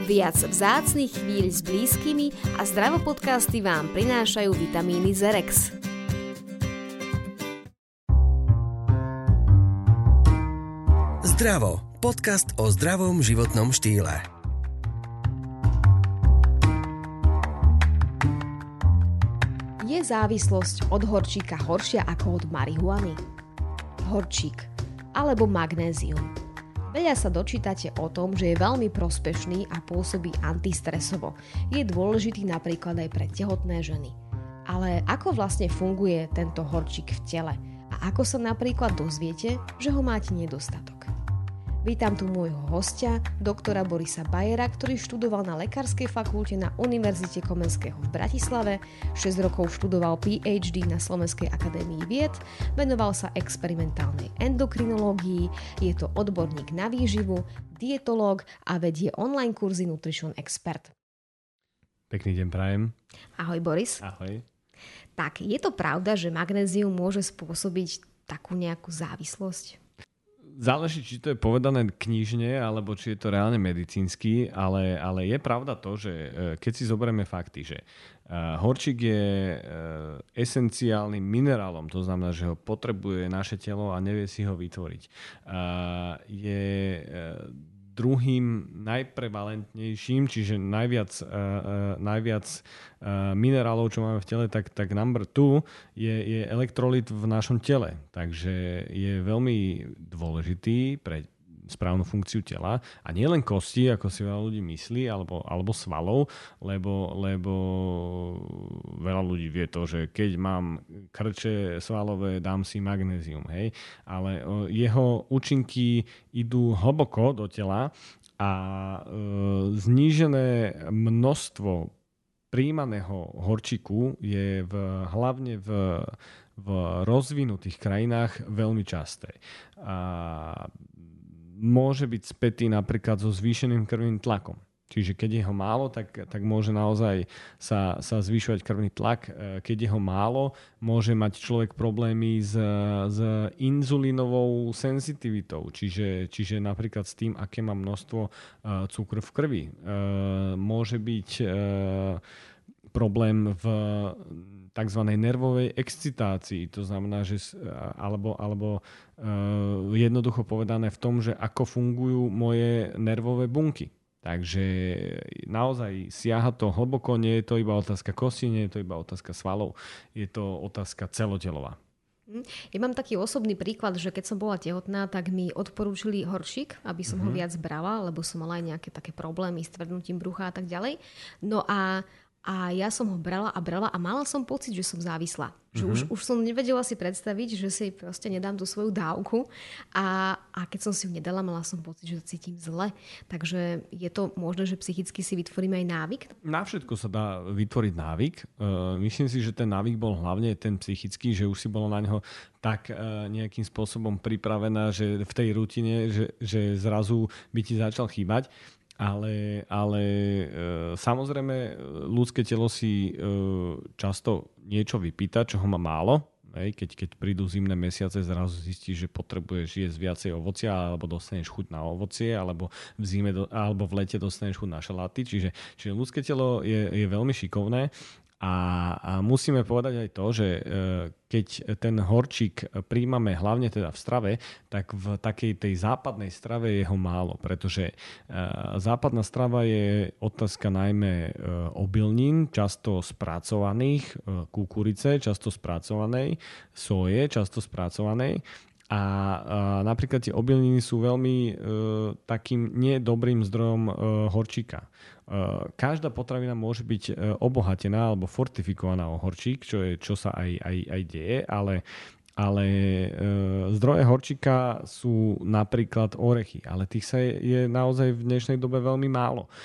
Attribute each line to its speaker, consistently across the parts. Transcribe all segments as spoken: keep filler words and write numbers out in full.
Speaker 1: Viac vzácnych chvíľ s blízkymi a zdravopodcasty vám prinášajú vitamíny Zerex.
Speaker 2: Zdravo. Podcast o zdravom životnom štýle.
Speaker 1: Je závislosť od horčíka horšia ako od marihuany? Horčík alebo magnézium. Veľa sa dočítate o tom, že je veľmi prospešný a pôsobí antistresovo. Je dôležitý napríklad aj pre tehotné ženy. Ale ako vlastne funguje tento horčík v tele? A ako sa napríklad dozviete, že ho máte nedostatok? Vítam tu môjho hostia, doktora Borisa Bajera, ktorý študoval na Lekárskej fakulte na Univerzite Komenského v Bratislave, šesť rokov študoval pé há dé na Slovenskej akadémii vied, venoval sa experimentálnej endokrinológii, je to odborník na výživu, dietológ a vedie online kurzy Nutrition Expert.
Speaker 3: Pekný deň prajem.
Speaker 1: Ahoj Boris.
Speaker 3: Ahoj.
Speaker 1: Tak, je to pravda, že magnézium môže spôsobiť takú nejakú závislosť?
Speaker 3: Záleží, či to je povedané knižne, alebo či je to reálne medicínsky, ale, ale je pravda to, že keď si zoberieme fakty, že horčík je esenciálnym minerálom, to znamená, že ho potrebuje naše telo a nevie si ho vytvoriť. Je druhým najprevalentnejším, čiže najviac, uh, najviac uh, minerálov, čo máme v tele, tak, tak number two je, je elektrolyt v našom tele. Takže je veľmi dôležitý pre správnu funkciu tela a nie len kosti, ako si veľa ľudí myslí, alebo, alebo svalov, lebo, lebo veľa ľudí vie to, že keď mám krče svalové, dám si magnézium, hej, ale jeho účinky idú hlboko do tela a e, znížené množstvo príjmaného horčíku je v, hlavne v, v rozvinutých krajinách veľmi časté. A môže byť spätý napríklad so zvýšeným krvným tlakom. Čiže keď je ho málo, tak, tak môže naozaj sa, sa zvyšovať krvný tlak. Keď je ho málo, môže mať človek problémy s, s inzulínovou senzitivitou. Čiže, čiže napríklad s tým, aké má množstvo cukru v krvi. Môže byť problém v tzv. Nervovej excitácii. To znamená, že alebo, alebo uh, jednoducho povedané v tom, že ako fungujú moje nervové bunky. Takže naozaj siaha to hlboko, nie je to iba otázka kosti, nie je to iba otázka svalov, je to otázka celotelová.
Speaker 1: Ja mám taký osobný príklad, že keď som bola tehotná, tak mi odporúčili horčík, aby som mm-hmm. ho viac brala, lebo som mala aj nejaké také problémy s tvrdnutím brucha a tak ďalej. No a A ja som ho brala a brala a mala som pocit, že som závislá. Že uh-huh. už, už som nevedela si predstaviť, že si proste nedám tú svoju dávku. A, a keď som si ju nedala, mala som pocit, že cítim zle. Takže je to možné, že psychicky si vytvoríme aj návyk?
Speaker 3: Na všetko sa dá vytvoriť návyk. Uh, myslím si, že ten návyk bol hlavne ten psychický, že už si bolo na neho tak uh, nejakým spôsobom pripravená, že v tej rutine, že, že zrazu by ti začal chýbať. Ale, ale e, samozrejme ľudské telo si e, často niečo vypýta, čo ho má málo. Hej, keď, keď prídu zimné mesiace, zrazu zistíš, že potrebuješ jesť viacej ovocia, alebo dostaneš chuť na ovocie, alebo v zime do, alebo v lete dostaneš chuť na šaláty. Čiže, čiže ľudské telo je, je veľmi šikovné. A, a musíme povedať aj to, že e, keď ten horčík príjmame hlavne teda v strave, tak v takej tej západnej strave je ho málo, pretože e, západná strava je otázka najmä e, obilnín, často spracovaných, e, kukurice, často spracovanej, soje, často spracovanej. A, a napríklad tie obilniny sú veľmi e, takým nedobrým zdrojom e, horčíka. Každá potravina môže byť obohatená alebo fortifikovaná o horčík, čo, je, čo sa aj, aj, aj deje, ale, ale e, zdroje horčíka sú napríklad orechy, ale tých sa je, je naozaj v dnešnej dobe veľmi málo. E,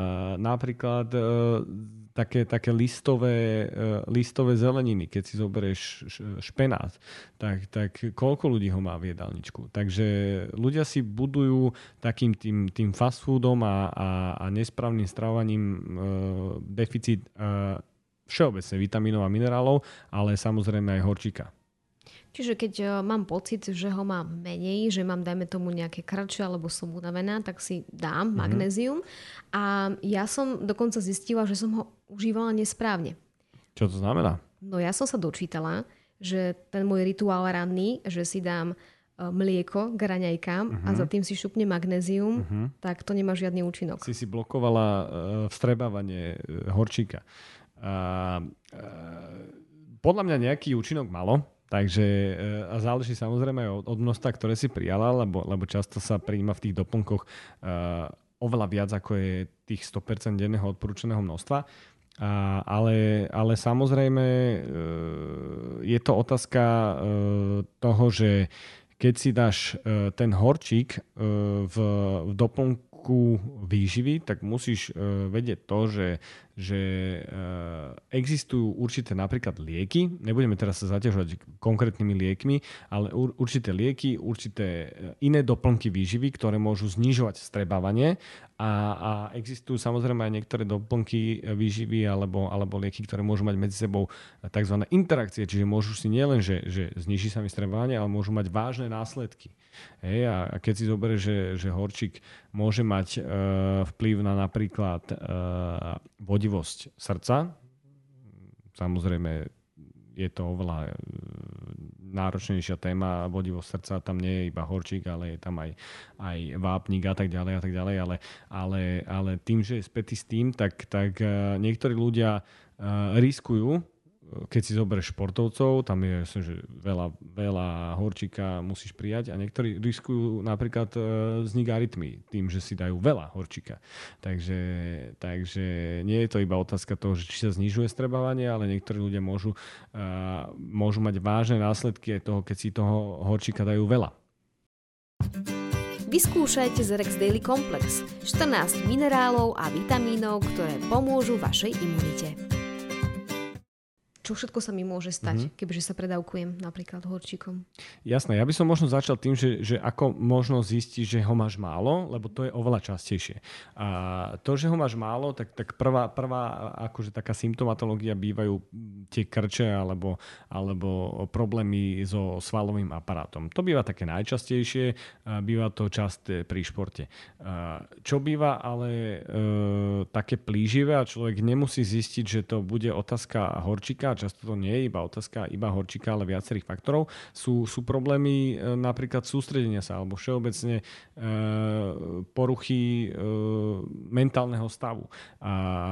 Speaker 3: napríklad e, také, také listové, listové zeleniny, keď si zoberieš špenát, tak, tak koľko ľudí ho má v jedálničku. Takže ľudia si budujú takým tým, tým fast foodom a, a, a nesprávnym stravovaním e, deficit e, všeobecne vitamínov a minerálov, ale samozrejme aj horčíka.
Speaker 1: Čiže keď uh, mám pocit, že ho mám menej, že mám, dajme tomu, nejaké krče alebo som unavená, tak si dám mm-hmm. magnézium. A ja som dokonca zistila, že som ho užívala nesprávne.
Speaker 3: Čo to znamená?
Speaker 1: No ja som sa dočítala, že ten môj rituál ranný, že si dám uh, mlieko k raňajkám uh-huh. a za tým si šupne magnézium, uh-huh. tak to nemá žiadny účinok.
Speaker 3: Si si blokovala uh, vstrebávanie uh, horčíka. Uh, uh, podľa mňa nejaký účinok malo, takže uh, a záleží samozrejme od, od množstva, ktoré si prijala, lebo, lebo často sa prijíma v tých doplnkoch uh, oveľa viac, ako je tých sto percent denného odporúčaného množstva. A, ale, ale samozrejme uh, je to otázka uh, toho, že keď si dáš uh, ten horčík uh, v, v doplnku výživy, tak musíš uh, vedieť to, že že existujú určité napríklad lieky, nebudeme teraz sa zaťažovať konkrétnymi liekmi, ale určité lieky, určité iné doplnky výživy, ktoré môžu znižovať vstrebávanie a, a existujú samozrejme aj niektoré doplnky výživy alebo, alebo lieky, ktoré môžu mať medzi sebou tzv. Interakcie, čiže môžu si nielen, že, že zniží sa mi vstrebávanie, ale môžu mať vážne následky. Hej, a keď si zoberieš, že, že horčík môže mať e, vplyv na napríklad e, vodivosť srdca, samozrejme je to oveľa náročnejšia téma, vodivosť srdca, tam nie je iba horčík, ale je tam aj, aj vápnik a tak ďalej a tak ďalej, ale, ale, ale tým, že je spätý s tým, tak, tak niektorí ľudia uh, riskujú, keď si zoberieš športovcov, tam je že veľa, veľa horčíka musíš prijať a niektorí riskujú napríklad e, vznik arytmí tým, že si dajú veľa horčíka. Takže, takže nie je to iba otázka toho, že či sa znižuje vstrebávanie, ale niektorí ľudia môžu, e, môžu mať vážne následky aj toho, keď si toho horčíka dajú veľa.
Speaker 1: Vyskúšajte z Rex Daily Complex. štrnásť minerálov a vitamínov, ktoré pomôžu vašej imunite. Čo všetko sa mi môže stať, mm-hmm. kebyže sa predávkujem napríklad horčíkom?
Speaker 3: Jasné, ja by som možno začal tým, že, že ako možno zistiť, že ho máš málo, lebo to je oveľa častejšie. A to, že ho máš málo, tak, tak prvá, prvá akože taká symptomatológia bývajú tie krče alebo, alebo problémy so svalovým aparátom. To býva také najčastejšie, býva to časté pri športe. Čo býva ale e, také plíživé a človek nemusí zistiť, že to bude otázka horčíka, často to nie je iba otázka iba horčíka, ale viacerých faktorov. Sú, sú problémy e, napríklad sústredenia sa alebo všeobecne e, poruchy e, mentálneho stavu. A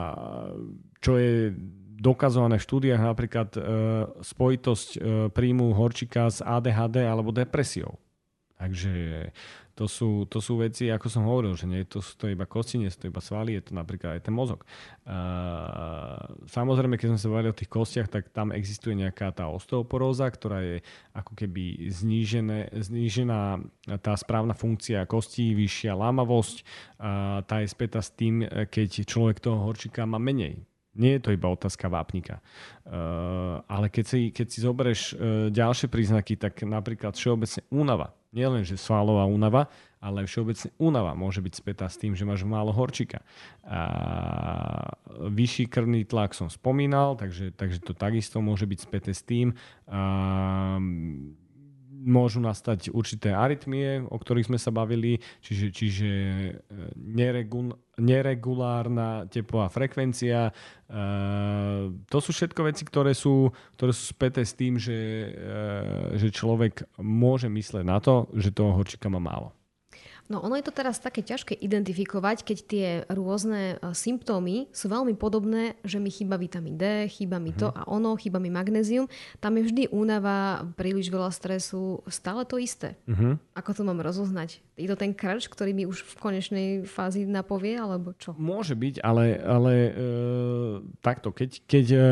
Speaker 3: čo je dokazované v štúdiách, napríklad e, spojitosť e, príjmu horčíka s á dé há dé alebo depresiou. Takže to sú, to sú veci, ako som hovoril, že nie to sú to iba kosti, nie sú to iba svaly, je to napríklad aj ten mozog. Uh, samozrejme, keď sme sa bavili o tých kostiach, tak tam existuje nejaká tá osteoporóza, ktorá je ako keby znížené, znížená tá správna funkcia kostí, vyššia lámavosť. Uh, tá je spätá s tým, keď človek toho horčíka má menej. Nie je to iba otázka vápnika. Uh, ale keď si, keď si zoberieš uh, ďalšie príznaky, tak napríklad všeobecne únava. Nie len, že svalová únava, ale všeobecne únava môže byť spätá s tým, že máš málo horčíka. A vyšší krvný tlak som spomínal, takže, takže to takisto môže byť späté s tým. A môžu nastať určité arytmie, o ktorých sme sa bavili, čiže, čiže neregul, neregulárna tepová frekvencia. Uh, to sú všetko veci, ktoré sú, ktoré sú späté s tým, že, uh, že človek môže mysleť na to, že toho horčíka má málo.
Speaker 1: No ono je to teraz také ťažké identifikovať, keď tie rôzne symptómy sú veľmi podobné, že mi chýba vitamín D, chýba mi to a ono, chýba mi magnézium. Tam je vždy únava, príliš veľa stresu, stále to isté. Uh-huh. Ako to mám rozoznať? Je to ten krč, ktorý mi už v konečnej fázi napovie, alebo čo? Môže
Speaker 3: byť, ale, ale e, takto, keď, keď e,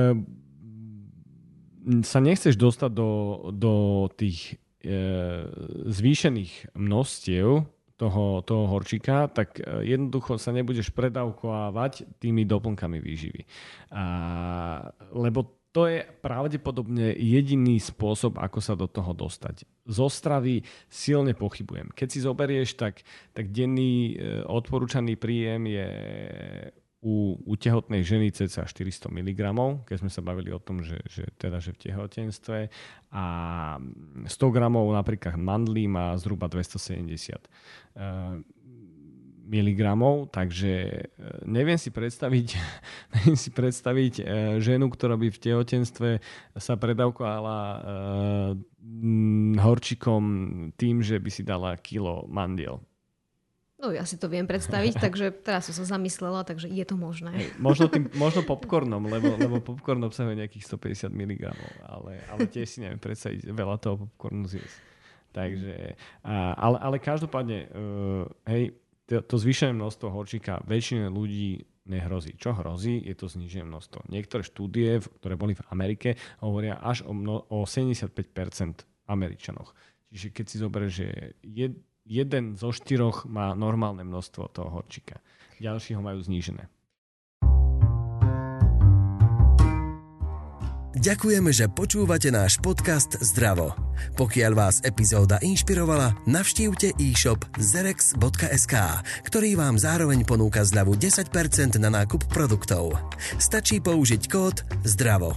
Speaker 3: sa nechceš dostať do, do tých e, zvýšených množstiev toho, toho horčíka, tak jednoducho sa nebudeš predávkovávať tými doplnkami výživy. A, lebo to je pravdepodobne jediný spôsob, ako sa do toho dostať. Zo stravy silne pochybujem. Keď si zoberieš, tak, tak denný odporúčaný príjem je u, u tehotnej ženy cca štyristo miligramov, keď sme sa bavili o tom, že, že teda že v tehotenstve, a sto gramov napríklad mandlí má zhruba dvestosedemdesiat miligramov, takže neviem si predstaviť, neviem si predstaviť ženu, ktorá by v tehotenstve sa predávkovala horčikom tým, že by si dala kilo mandiel.
Speaker 1: No ja si to viem predstaviť, takže teraz som sa zamyslela, takže je to možné.
Speaker 3: Hej, možno, tým, možno popcornom, lebo, lebo popcorn obsahuje nejakých stopäťdesiat miligramov, ale, ale tiež si neviem predstaviť veľa toho popcornu zjesť. Takže, ale, ale každopádne, hej, to, to zvýšené množstvo horčíka väčšine ľudí nehrozí. Čo hrozí, je to znížené množstvo. Niektoré štúdie, ktoré boli v Amerike, hovoria až o, mno, o sedemdesiatpäť percent Američanoch. Čiže keď si zoberieš, že je jeden zo štyroch má normálne množstvo toho horčíka. Ďalší ho majú znížené.
Speaker 2: Ďakujeme, že počúvate náš podcast Zdravo. Pokiaľ vás epizóda inšpirovala, navštívte e-shop zerex bodka es ká, ktorý vám zároveň ponúka zľavu desať percent na nákup produktov. Stačí použiť kód ZDRAVO.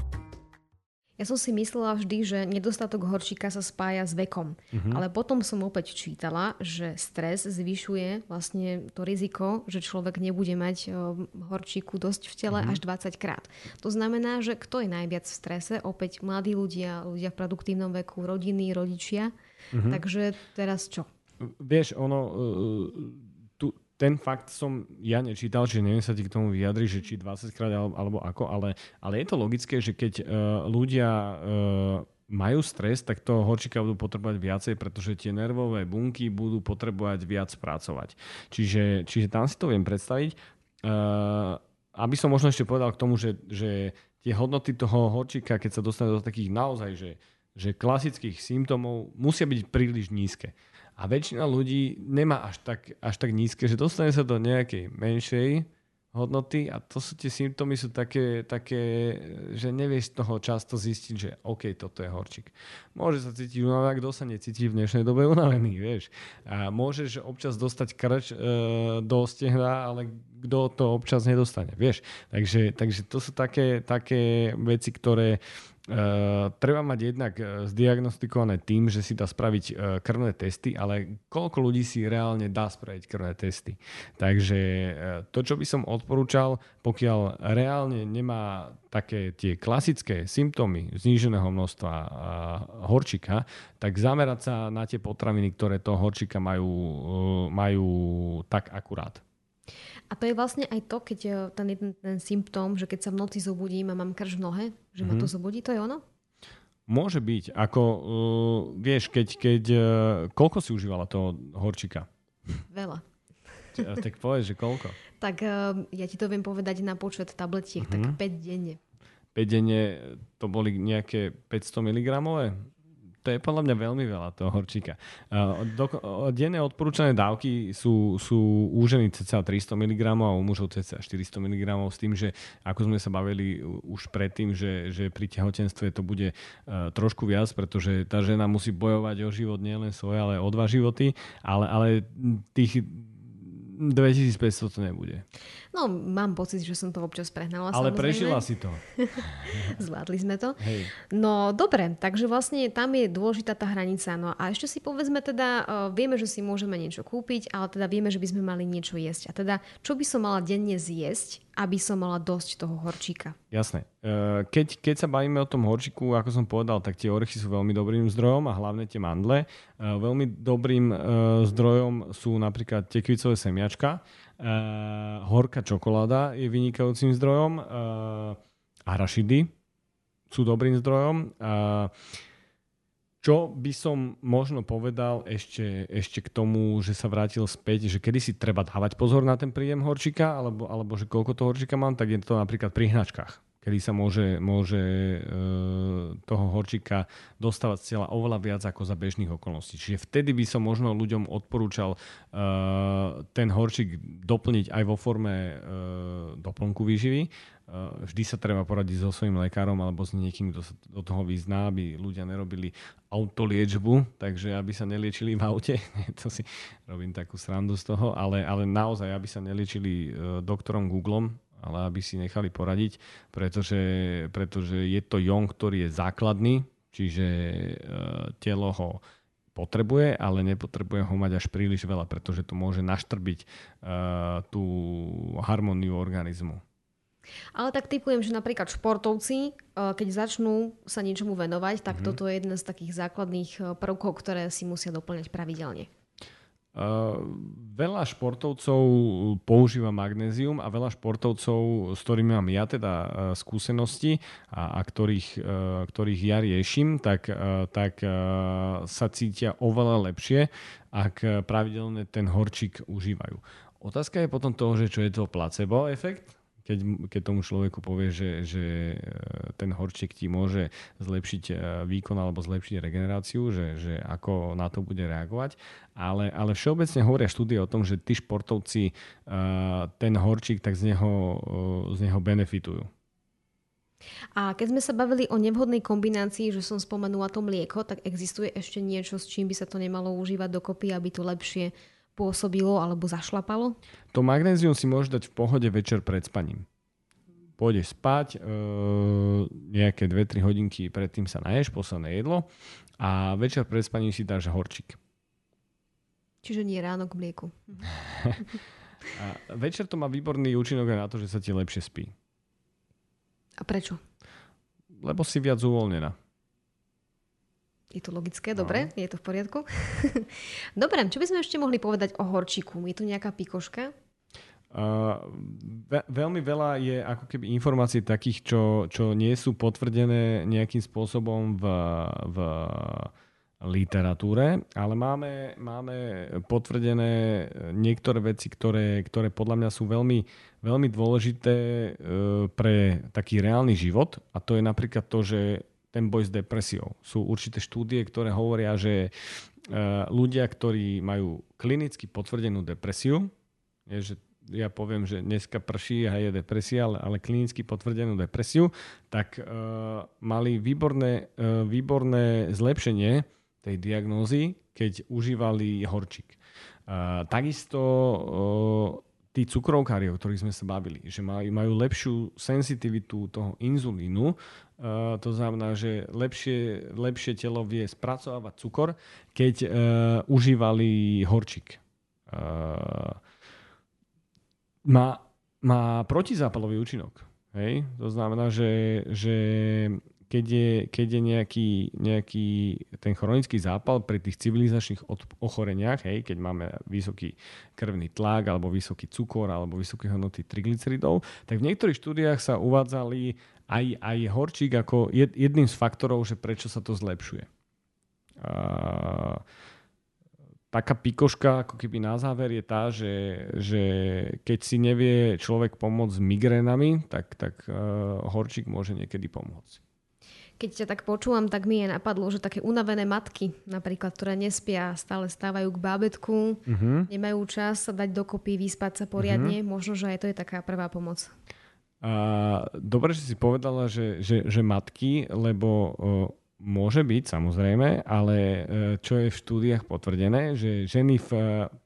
Speaker 1: Ja som si myslela vždy, že nedostatok horčíka sa spája s vekom. Uh-huh. Ale potom som opäť čítala, že stres zvyšuje vlastne to riziko, že človek nebude mať horčíku dosť v tele uh-huh. až dvadsať krát. To znamená, že kto je najviac v strese? Opäť mladí ľudia, ľudia v produktívnom veku, rodiny, rodičia. Uh-huh. Takže teraz čo?
Speaker 3: Vieš, ono... Uh... Ten fakt som ja nečítal, že neviem sa ti k tomu vyjadriť, že či dvadsaťkrát alebo, alebo ako, ale, ale je to logické, že keď uh, ľudia uh, majú stres, tak toho horčíka budú potrebovať viacej, pretože tie nervové bunky budú potrebovať viac pracovať. Čiže, čiže tam si to viem predstaviť. Uh, aby som možno ešte povedal k tomu, že, že tie hodnoty toho horčíka, keď sa dostane do takých naozaj, že, že klasických symptómov, musia byť príliš nízke. A väčšina ľudí nemá až tak, až tak nízke, že dostane sa do nejakej menšej hodnoty a to sú tie symptómy sú také, také, že nevieš toho často zistiť, že OK, toto je horčík. Môže sa cítiť unavený, kto sa necíti v dnešnej dobe unavený, vieš. A môžeš občas dostať krč e, do stehna, ale kto to občas nedostane, vieš. Takže, takže to sú také, také veci, ktoré Uh, treba mať jednak zdiagnostikované tým, že si dá spraviť uh, krvné testy, ale koľko ľudí si reálne dá spraviť krvné testy. Takže uh, to, čo by som odporúčal, pokiaľ reálne nemá také tie klasické symptómy zníženého množstva uh, horčíka, tak zamerať sa na tie potraviny, ktoré toho horčíka majú, uh, majú tak akurát.
Speaker 1: A to je vlastne aj to, keď ten, ten, ten symptóm, že keď sa v noci zobudím a mám krč v nohe, že mm-hmm. ma to zobudí, to je ono?
Speaker 3: Môže byť. Ako, uh, vieš, keď, keď uh, koľko si užívala toho horčíka?
Speaker 1: Veľa.
Speaker 3: Tak povedz, že koľko?
Speaker 1: Tak uh, ja ti to viem povedať na počet tabletiek, mm-hmm. tak päť denne. päť denne, to boli nejaké päťsto miligramové? To je podľa mňa veľmi veľa toho horčíka. Do, denné odporúčané dávky sú, sú u ženy cca tristo miligramov a u mužov cca štyristo miligramov s tým, že ako sme sa bavili už predtým, že, že pri tehotenstve to bude uh, trošku viac, pretože tá žena musí bojovať o život nielen svoj, ale o dva životy, ale, ale tých dvetisícpäťsto to nebude. No, mám pocit, že som to občas prehnala.
Speaker 3: Ale
Speaker 1: samozrejme.
Speaker 3: prežila si to.
Speaker 1: Zvládli sme to.
Speaker 3: Hej.
Speaker 1: No, dobre, takže vlastne tam je dôležitá tá hranica. No a ešte si povedzme teda, uh, vieme, že si môžeme niečo kúpiť, ale teda vieme, že by sme mali niečo jesť. A teda, čo by som mala denne zjesť, aby som mala dosť toho horčíka?
Speaker 3: Jasné. Keď, keď sa bavíme o tom horčíku, ako som povedal, tak tie orechy sú veľmi dobrým zdrojom a hlavne tie mandle. Veľmi dobrým zdrojom sú napríklad tekvicové semiačka. Horká čokoláda je vynikajúcim zdrojom. Arašidy sú dobrým zdrojom. Čo by som možno povedal ešte, ešte k tomu, že sa vrátil späť, že kedy si treba dávať pozor na ten príjem horčíka, alebo, alebo že koľko toho horčíka mám, tak je to napríklad pri hnačkách, kedy sa môže, môže e, toho horčíka dostávať z tela oveľa viac ako za bežných okolností. Čiže vtedy by som možno ľuďom odporúčal e, ten horčík doplniť aj vo forme e, doplnku výživy. Vždy sa treba poradiť so svojím lekárom alebo s niekým, kto sa do toho vyzná, aby ľudia nerobili autoliečbu, takže aby sa neliečili v aute. To si robím takú srandu z toho, ale, ale naozaj, aby sa neliečili doktorom Googlom, ale aby si nechali poradiť, pretože, pretože je to jón, ktorý je základný, čiže e, telo ho potrebuje, ale nepotrebuje ho mať až príliš veľa, pretože to môže naštrbiť e, tú harmóniu organizmu.
Speaker 1: Ale tak typujem, že napríklad športovci, keď začnú sa niečomu venovať, tak mm-hmm. toto je jeden z takých základných prvkov, ktoré si musia doplňať pravidelne.
Speaker 3: Uh, veľa športovcov používa magnézium a veľa športovcov, s ktorými mám ja teda uh, skúsenosti a, a ktorých, uh, ktorých ja riešim, tak, uh, tak uh, sa cítia oveľa lepšie, ak pravidelne ten horčík užívajú. Otázka je potom toho, že čo je to placebo efekt. Keď, keď tomu človeku povie, že, že ten horčík ti môže zlepšiť výkon alebo zlepšiť regeneráciu, že, že ako na to bude reagovať. Ale, ale všeobecne hovoria štúdie o tom, že tí športovci ten horčík tak z neho, z neho benefitujú.
Speaker 1: A keď sme sa bavili o nevhodnej kombinácii, že som spomenula to mlieko, tak existuje ešte niečo, s čím by sa to nemalo užívať dokopy, aby to lepšie pôsobilo alebo zašlapalo?
Speaker 3: To magnézium si môžeš dať v pohode večer pred spaním. Pôjdeš spať, e, nejaké dve tri hodinky predtým sa naješ, posledné jedlo a večer pred spaním si dáš horčík.
Speaker 1: Čiže nie ráno k mlieku.
Speaker 3: A večer to má výborný účinok aj na to, že sa ti lepšie spí.
Speaker 1: A prečo?
Speaker 3: Lebo si viac uvoľnená.
Speaker 1: Je to logické, dobre? No. Je to v poriadku? Dobre, čo by sme ešte mohli povedať o horčíku? Je tu nejaká pikoška?
Speaker 3: Uh, ve- veľmi veľa je ako keby informácií takých, čo, čo nie sú potvrdené nejakým spôsobom v, v literatúre, ale máme, máme potvrdené niektoré veci, ktoré, ktoré podľa mňa sú veľmi, veľmi dôležité uh, pre taký reálny život, a to je napríklad to, že ten boj s depresiou. Sú určité štúdie, ktoré hovoria, že ľudia, ktorí majú klinicky potvrdenú depresiu, je, že ja poviem, že dneska prší a je depresia, ale, ale klinicky potvrdenú depresiu, tak uh, mali výborné, uh, výborné zlepšenie tej diagnózy, keď užívali horčík. Uh, takisto uh, tí cukrovkári, o ktorých sme sa bavili, že majú, majú lepšiu senzitivitu toho inzulínu, uh, to znamená, že lepšie, lepšie telo vie spracovávať cukor, keď uh, užívali horčík. Uh, má, má protizápalový účinok. Hej? To znamená, že, že keď je, keď je nejaký, nejaký ten chronický zápal pri tých civilizačných ochoreniach, hej, keď máme vysoký krvný tlak alebo vysoký cukor alebo vysoké hodnoty triglyceridov, tak v niektorých štúdiách sa uvádzali aj, aj horčík ako jedným z faktorov, že prečo sa to zlepšuje. Uh, taká pikoška ako keby na záver je tá, že, že keď si nevie človek pomôcť s migrénami, tak, tak uh, horčík môže niekedy pomôcť.
Speaker 1: Keď ťa tak počúvam, tak mi je napadlo, že také unavené matky, napríklad, ktoré nespia, stále stávajú k bábätku, uh-huh. nemajú čas sa dať dokopy, vyspať sa poriadne, uh-huh. možno, že aj to je taká prvá pomoc.
Speaker 3: Uh, dobre, že si povedala, že, že, že matky, lebo uh, môže byť, samozrejme, ale uh, čo je v štúdiách potvrdené, že ženy v uh,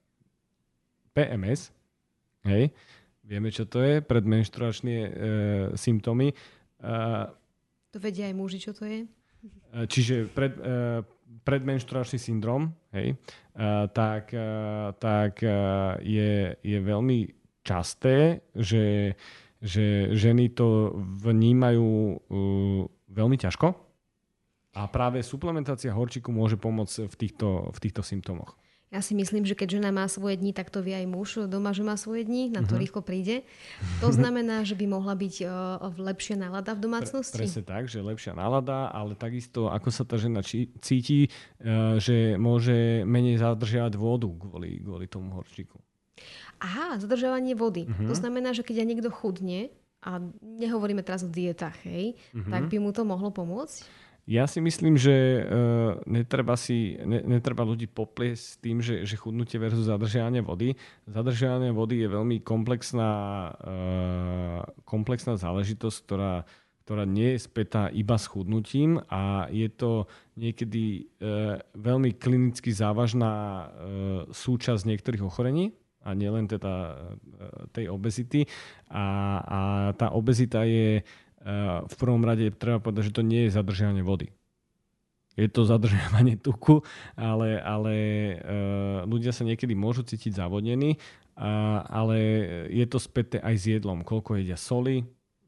Speaker 3: pé em es, hej, vieme, čo to je, predmenštruačné uh, symptómy, uh,
Speaker 1: to vedia aj muži, čo to je?
Speaker 3: Čiže pred, uh, predmenštruačný syndrom, hej, uh, tak, uh, tak uh, je, je veľmi časté, že, že ženy to vnímajú uh, veľmi ťažko a práve suplementácia horčíku môže pomôcť v týchto, v týchto symptómoch.
Speaker 1: Ja si myslím, že keď žena má svoje dni, tak to vie aj muž doma, že má svoje dni, na to uh-huh. rýchlo príde. To znamená, že by mohla byť uh, lepšia nálada v domácnosti?
Speaker 3: Pre, presne tak, že lepšia nálada, ale takisto ako sa tá žena či, cíti, uh, že môže menej zadržiavať vodu kvôli, kvôli tomu horčíku.
Speaker 1: Aha, zadržiavanie vody. Uh-huh. To znamená, že keď aj niekto chudne, a nehovoríme teraz o dietách, hej, uh-huh. tak by mu to mohlo pomôcť?
Speaker 3: Ja si myslím, že uh, netreba, si, ne, netreba ľudí popliesť s tým, že, že chudnutie versus zadržiavanie vody. Zadržiavanie vody je veľmi komplexná, uh, komplexná záležitosť, ktorá, ktorá nie je spätá iba s chudnutím a je to niekedy uh, veľmi klinicky závažná uh, súčasť niektorých ochorení. a nielen teda tej obezity. A, a tá obezita je v prvom rade, treba povedať, že to nie je zadržiavanie vody. Je to zadržiavanie tuku, ale, ale ľudia sa niekedy môžu cítiť zavodnení, ale je to späté aj s jedlom. Koľko jedia soli,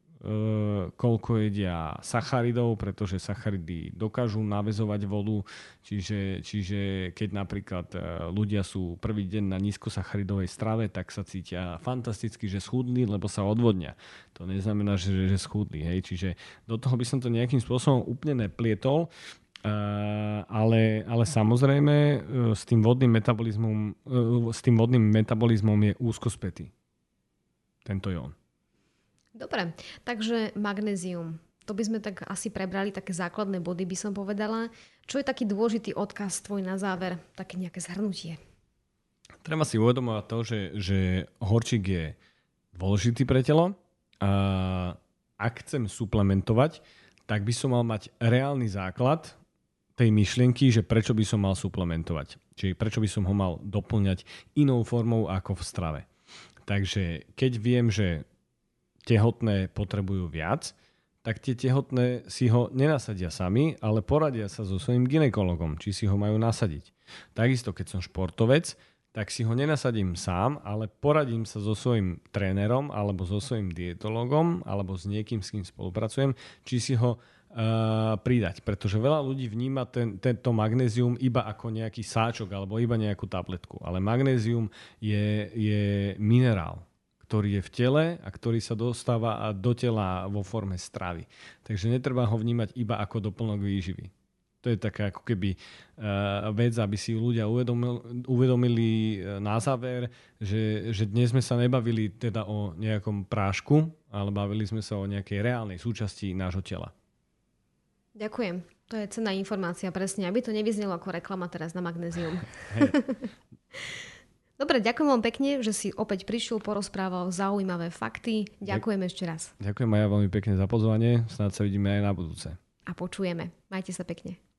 Speaker 3: koľko jedia sacharidov, pretože sacharidy dokážu naväzovať vodu, čiže, čiže keď napríklad ľudia sú prvý deň na nízkosacharidovej strave, tak sa cítia fantasticky, že schudli, lebo sa odvodnia. To neznamená, že, že schudli. Hej. Čiže do toho by som to nejakým spôsobom úplne neplietol, ale, ale samozrejme s tým vodným metabolizmom, s tým vodným metabolizmom je úzko spätý tento jón.
Speaker 1: Dobre, takže magnézium. To by sme tak asi prebrali, také základné body by som povedala. Čo je taký dôležitý odkaz tvoj na záver? Také nejaké zhrnutie.
Speaker 3: Treba si uvedomovať to, že, že horčík je dôležitý pre telo. A ak chcem suplementovať, tak by som mal mať reálny základ tej myšlienky, že prečo by som mal suplementovať. Čiže prečo by som ho mal doplňať inou formou ako v strave. Takže keď viem, že tehotné potrebujú viac, tak tie tehotné si ho nenasadia sami, ale poradia sa so svojím gynekologom, či si ho majú nasadiť. Takisto, keď som športovec, tak si ho nenasadím sám, ale poradím sa so svojím trénerom, alebo so svojím dietologom, alebo s niekým, s kým spolupracujem, či si ho uh, pridať. Pretože veľa ľudí vníma ten, tento magnézium iba ako nejaký sáčok, alebo iba nejakú tabletku. Ale magnézium je, je minerál, ktorý je v tele a ktorý sa dostáva do tela vo forme stravy. Takže netreba ho vnímať iba ako doplnok výživy. To je taká ako keby uh, vec, aby si ľudia uvedomili, uvedomili na záver, že, že dnes sme sa nebavili teda o nejakom prášku, ale bavili sme sa o nejakej reálnej súčasti nášho tela.
Speaker 1: Ďakujem. To je cenná informácia, presne. Aby to nevyznelo ako reklama teraz na magnézium. Dobre, ďakujem vám pekne, že si opäť prišiel, porozprával zaujímavé fakty. Ďakujem Ďak- ešte raz.
Speaker 3: Ďakujem aj ja veľmi pekne za pozvanie. Snáď sa vidíme aj na budúce.
Speaker 1: A počujeme. Majte sa pekne.